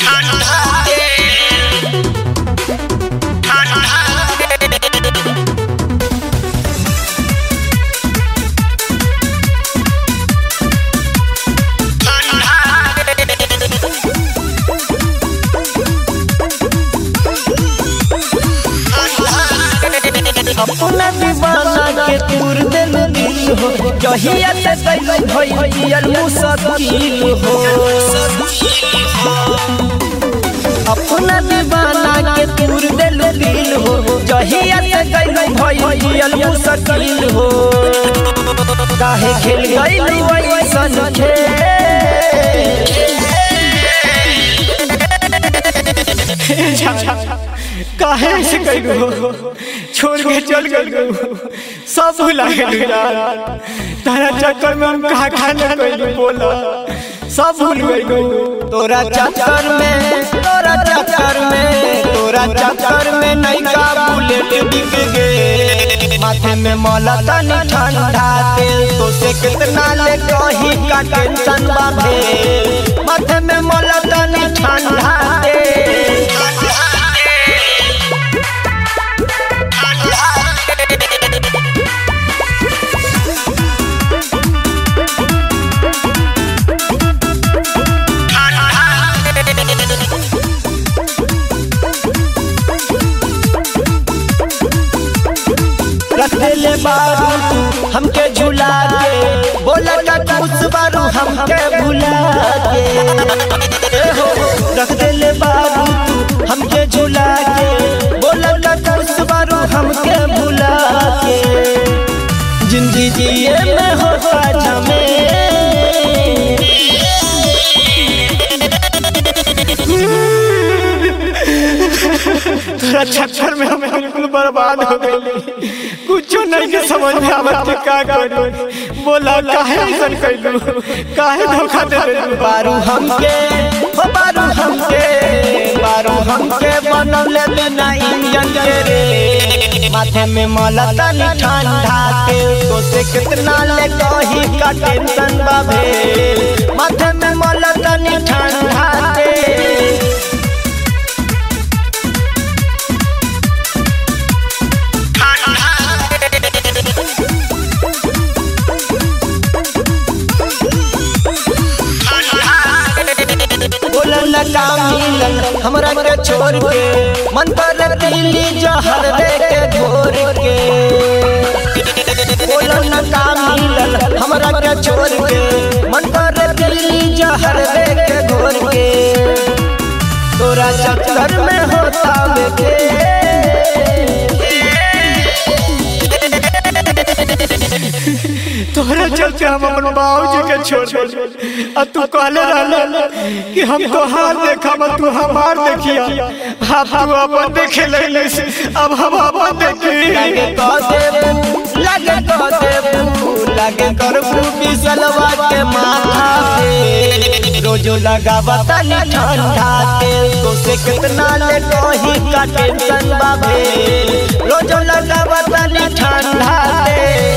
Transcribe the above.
अपना दीवाना के तूर दिल दिल हो जहिया से कैल भइल मुश्किल हो। अपना दीवाना के तूर दिल दिल हो जहिया से कैल भइल मुश्किल हो। काहे खेल गइल वैसन खेल काहे ऐसे कइलू छोड़ के चल गइलू सब भुला गइलू यार। तारा चक्कर में हम कहा खाना कइलू बोला सब भूल गइलू। तोरा चक्कर में नैका बुलेट बिक गे। माथे में मौला तनी ठंडा तेल तो से कितना ले कहीं का टेंशन बांधे। माथे में मौला तनी ठंडा तेल रख ले बारू हमके झुला के बोला का खुश बारू हमके भुला के। रख ले बारू हमके झुला के बोला का खुश बारू हमके भुला के। जिंदगी जिए में हो तोरा चक्कर में हम बिल्कुल बर्बाद हो गइली। कुछ नहीं के समझ में आवत का करू बोला काहे ऐसा कइलू काहे धोखा दे देलू। बारू हमके बनले बिना इंजन के रे। माथे में मौला तनी ठंडा तेल तो से कितना ले कहीं का टेंशन बाबे। माथे में मौला तनी ठंडा तेल लगा मिलन हमरा के छोड़ के मन पर दिली जहर दे के घोर के। बोलो न का मिलन हमरा के छोड़ के मन पर दिली जहर दे के घोर के। तोरा चक्कर में होता के तोहरा चलते हम अपन बाबूजी के छोड़ दे। आ तू कहले रहले कि हम तोहार देखा मत तू हमार देखिया। अब तू अपन देखे लगले अब हम अपन देखी। लगे कर बिसलवा के माथा पे रोजो लगावा तनी ठंडा तेल तो से कितना ले कहीं का टेंशन बाबे। रोजो लगावा तनी ठंडा तेल